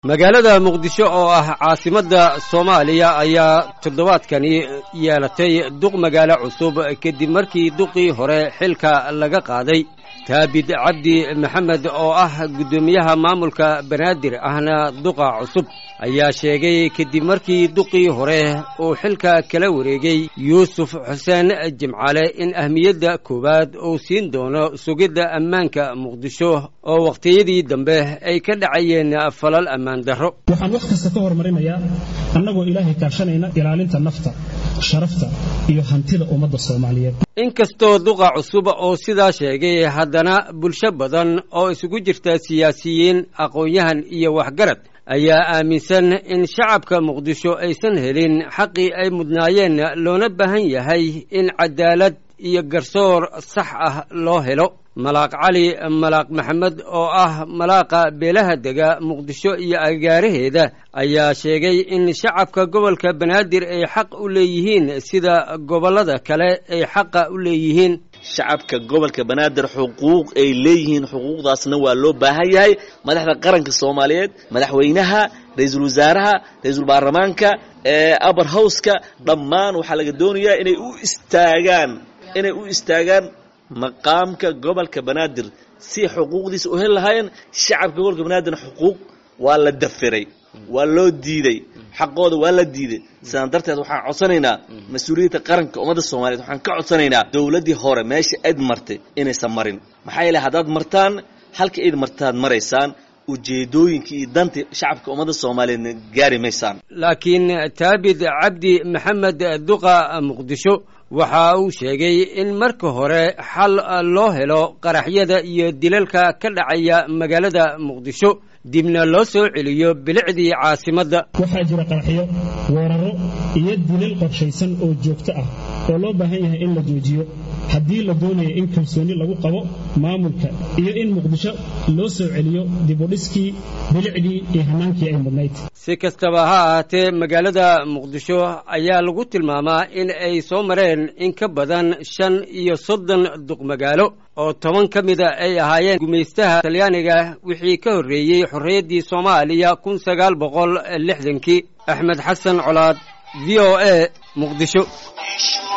magaalada muqdisho oo ah caasimadda Soomaaliya ayaa toddobaadkani yeelatay duq magaalo cusub kadib markii duqii hore xilka laga qaaday Taabid Cabdi Maxamed oo ah gudoomiyaha maamulka Banaadir ahna duqa cusub ayaa sheegay kadib markii duqii hore uu xilka kala wareegay Yuusuf Xuseen Jimcaale in ahmiyadda koowaad uu siin doono sugidda ammaanka Muqdisho oo waqtiyadii dambe ay ka dhacayeen falal ammaan darro waxaan wax kasta ka hormarinayaa annagoo Ilaahay kaashanayna ilaalinta nafta sharafta iyo hantida ummadda Soomaaliyeed inkastoo duqa cusub oo sidaa sheegay haddana bulsho badan oo isugu jirta siyaasiyiin aqoon-yahan iyo waxgarad ayaa aaminsan in shacabka Muqdisho aysan helin xaqii ay mudnaayeen loona baahan yahay in cadaalad iyo garsoor sax ah loo helo Malaaq Cali Malaaq Maxamed oo ah malaaqa beelaha dega Muqdisho iyo agaaraheeda ayaa sheegay in shacabka gobolka Banaadir ay xaq u leeyihiin sida gobolada kale ay xaq u leeyihiin shacabka gobolka Banaadir xuquuq ay leeyihiin xuquuqdaasna waa loo baahan yahay madaxda qaranka Soomaaliyeed madaxweynaha ra'iisul wasaaraha ra'iisul baarlamaanka upper house-ka dhammaan waxa laga doonayaa inay u istaagaan maqaamka gobolka Banaadir si xuquuqdiisa u heli lahaayeen shacabka gobolka Banaadir xuquuq waa la dafiray waa loo diiday xaqooda waa la diiday sidaan darteed waxaan codsanaynaa mas'uuliyadda qaranka ummadda Soomaaliyeed waxaan ka codsanaynaa dawladdii hore meesha aad martay inaysan marin maxay ilaa hadaad martaan halka aad martaan maraysaan ujeedooyinkii iyo danta shacabka ummadda Soomaaliyeed gaari maysaan laakiin Taabid Cabdi Maxamed duqa Muqdisho waxa uu sheegay in marka hore xal loo helo qaraxyada iyo dilalka ka dhacaya magaalada Muqdisho dibna loo soo celiyo bilicdii caasimadda waxaa jira qaraxyo weeraro iyo dilal qorshaysan oo joogto ah oo loo baahan yahay in la joojiyo haddii la doonayo in kalsooni lagu qabo maamulka iyo in Muqdisho loo soo celiyo dib u dhiskii bilicdii iyo hanaankii ay mudnayd si kastaba ha ahaatee magaalada Muqdisho ayaa lagu tilmaamaa in ay soo mareen in ka badan 35 duq magaalo oo 10 ka mid ay ahaayeen gumaystaha Talyaaniga wixii ka horeeyay xorriyaddii Soomaaliya 1960 Axmed Xasan Colaad VOA Muqdisho